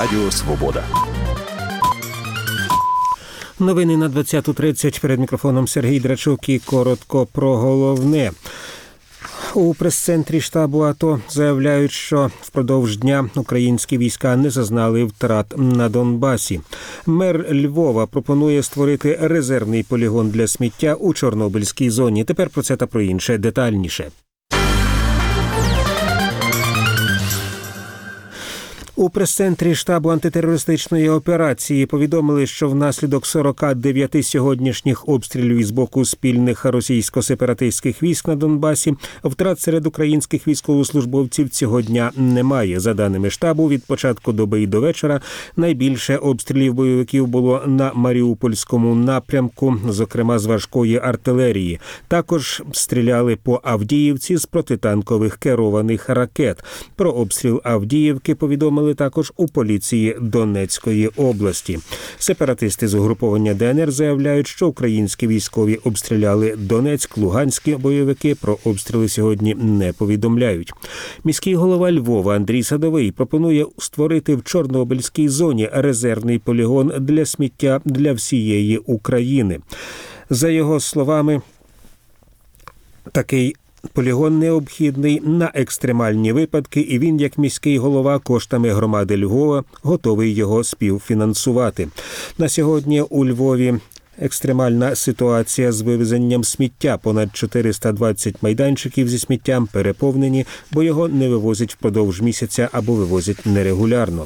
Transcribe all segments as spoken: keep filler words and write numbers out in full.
Радіо Свобода. Новини на двадцяту тридцять. Перед мікрофоном Сергій Драчук і коротко про головне. У прес-центрі штабу АТО заявляють, що впродовж дня українські війська не зазнали втрат на Донбасі. Мер Львова пропонує створити резервний полігон для сміття у Чорнобильській зоні. Тепер про це та про інше детальніше. У прес-центрі штабу антитерористичної операції повідомили, що внаслідок сорока дев'яти сьогоднішніх обстрілів із боку спільних російсько-сепаратистських військ на Донбасі втрат серед українських військовослужбовців цього дня немає. За даними штабу, від початку доби і до вечора найбільше обстрілів бойовиків було на Маріупольському напрямку, зокрема з важкої артилерії. Також стріляли по Авдіївці з протитанкових керованих ракет. Про обстріл Авдіївки повідомили також у поліції Донецької області. Сепаратисти з угруповання ДНР заявляють, що українські військові обстріляли Донецьк, луганські бойовики про обстріли сьогодні не повідомляють. Міський голова Львова Андрій Садовий пропонує створити в Чорнобильській зоні резервний полігон для сміття для всієї України. За його словами, такий полігон необхідний на екстремальні випадки, і він, як міський голова, коштами громади Львова готовий його співфінансувати. На сьогодні у Львові екстремальна ситуація з вивезенням сміття. Понад чотириста двадцять майданчиків зі сміттям переповнені, бо його не вивозять впродовж місяця або вивозять нерегулярно.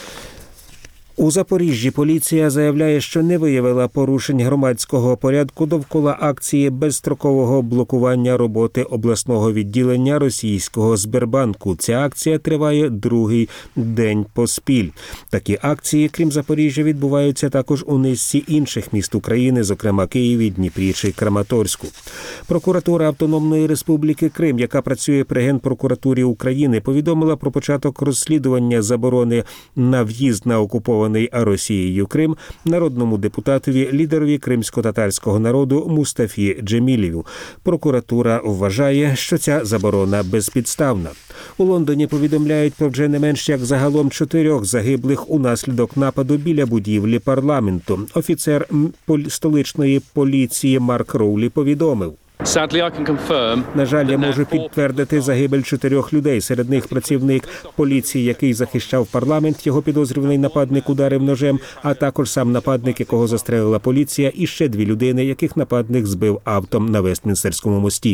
У Запоріжжі поліція заявляє, що не виявила порушень громадського порядку довкола акції безстрокового блокування роботи обласного відділення російського Сбербанку. Ця акція триває другий день поспіль. Такі акції, крім Запоріжжя, відбуваються також у низці інших міст України, зокрема Києві, Дніпрі чи Краматорську. Прокуратура Автономної Республіки Крим, яка працює при Генпрокуратурі України, повідомила про початок розслідування заборони на в'їзд на окупований Росією Крим народному депутатові, лідерові кримсько-татарського народу Мустафі Джемілєву. Прокуратура вважає, що ця заборона безпідставна. У Лондоні повідомляють про вже не менш як загалом чотирьох загиблих унаслідок нападу біля будівлі парламенту. Офіцер столичної поліції Марк Роулі повідомив: На жаль, я можу підтвердити загибель чотирьох людей. Серед них працівник поліції, який захищав парламент, його підозрюваний нападник ударив ножем, а також сам нападник, якого застрелила поліція, і ще дві людини, яких нападник збив автом на Вестмінстерському мості.